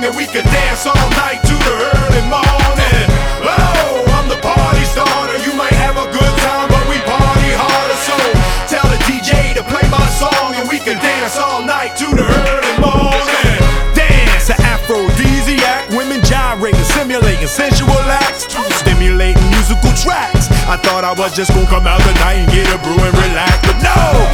and we can dance all night to the early morning. Oh, I'm the party starter. You might have a good time, but we party harder. So tell the DJ to play my song, and we can dance all night to the early morning. Dance, an aphrodisiac, women gyrating, simulating sensual acts, stimulating musical tracks. I thought I was just gonna come out tonight and get a brew and relax, but no,